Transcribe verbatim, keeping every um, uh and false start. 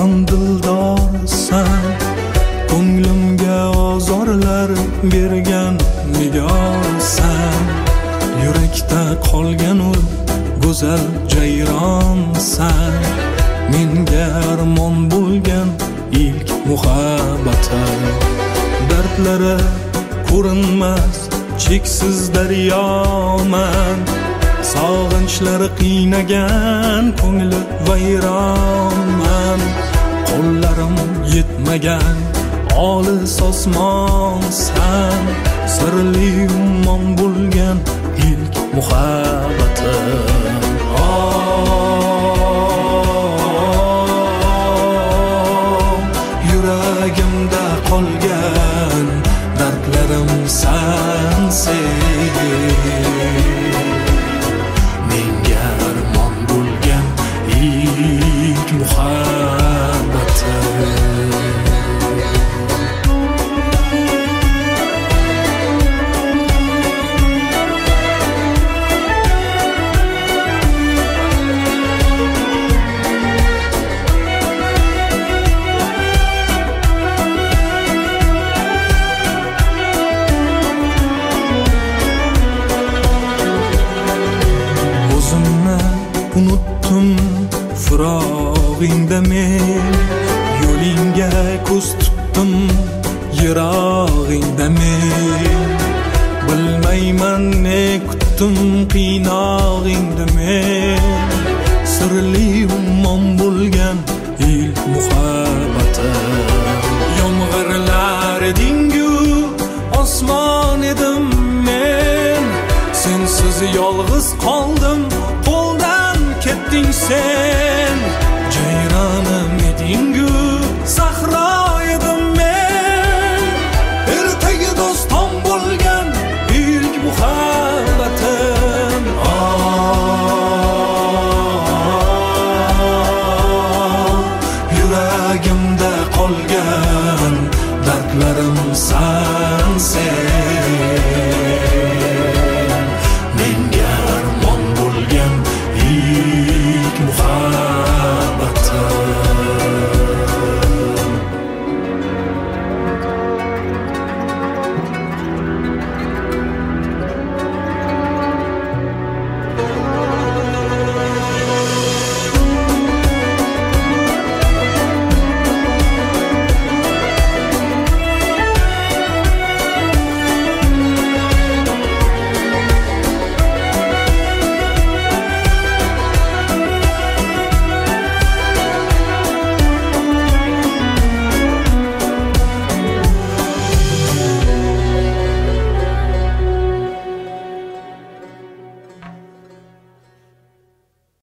jon dildorsan, ko'nglimga ozorlar bergan nigorsan. Yurakda qolgan ul go'zal jayronsan, menga armon bo'lgan ilk muhabbatim. Dardlari ko'rinmas cheksiz daryoman, sog'inchlari qiynagan ko'ngli vayronman. Qo'llarim yetmagan olis osmonsan, sirli ummon bo'lgan ilk muhabbatim. Oh, yuragimda qolgan dardlarim sensen, menga armon bo'lgan ilk muhabbatim. Unuttum firog'ingda men, yo'lingga ko'z tutdim yirog'ingda men. Bilmayman ne kutdim qiynog'ingda men, sirli ummon bo'lgan ilk muhabbatim. Yomg'irlar edingu osmon edim men, sensiz yolg'iz qoldim, qo'ldan ketding sen. Jayronim edingu sahro edim men, ertaga doston bo'lgan ilk muhabbatim. Oh, yuragimda qolgan dardlarim san